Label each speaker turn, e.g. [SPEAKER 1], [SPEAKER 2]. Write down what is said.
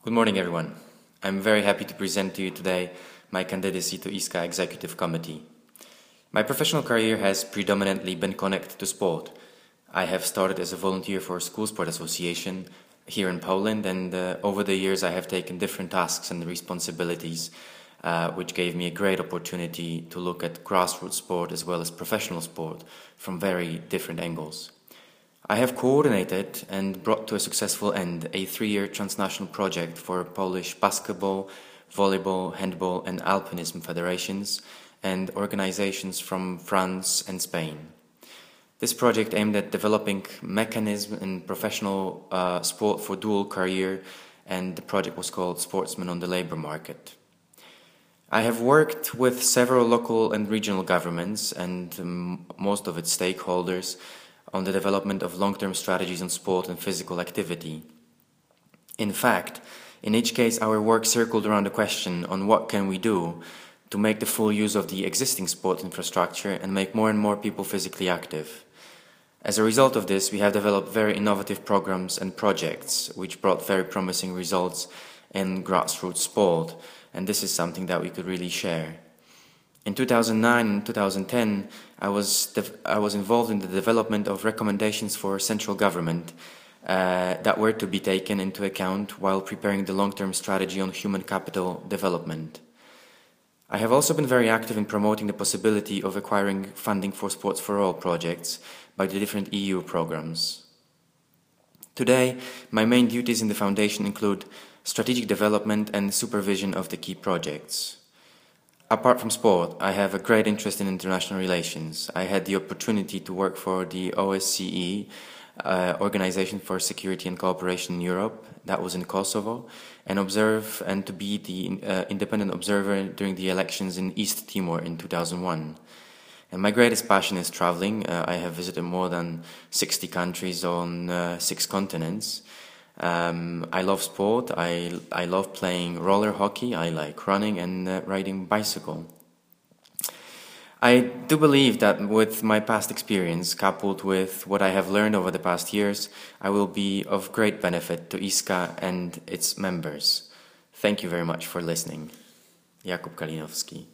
[SPEAKER 1] Good morning, everyone. I'm very happy to present to you today my candidacy to ISKA Executive Committee. My professional career has predominantly been connected to sport. I have started as a volunteer for a school sport association here in Poland, and over the years I have taken different tasks and responsibilities, which gave me a great opportunity to look at grassroots sport as well as professional sport from very different angles. I have coordinated and brought to a successful end a 3-year transnational project for Polish basketball, volleyball, handball and alpinism federations and organizations from France and Spain. This project aimed at developing mechanism in professional sport for dual career, and the project was called Sportsmen on the Labor Market. I have worked with several local and regional governments and most of its stakeholders on the development of long-term strategies on sport and physical activity. In fact, in each case our work circled around the question on what can we do to make the full use of the existing sport infrastructure and make more and more people physically active. As a result of this, we have developed very innovative programs and projects which brought very promising results in grassroots sport, and this is something that we could really share. In 2009 and 2010, I was involved in the development of recommendations for central government that were to be taken into account while preparing the long-term strategy on human capital development. I have also been very active in promoting the possibility of acquiring funding for Sports for All projects by the different EU programs. Today, my main duties in the foundation include strategic development and supervision of the key projects. Apart from sport, I have a great interest in international relations. I had the opportunity to work for the OSCE, Organization for Security and Cooperation in Europe, that was in Kosovo, and observe and to be the independent observer during the elections in East Timor in 2001. And my greatest passion is traveling. I have visited more than 60 countries on 6 continents. I love sport, I love playing roller hockey, I like running and riding bicycle. I do believe that with my past experience, coupled with what I have learned over the past years, I will be of great benefit to ISKA and its members. Thank you very much for listening. Jakub Kalinowski.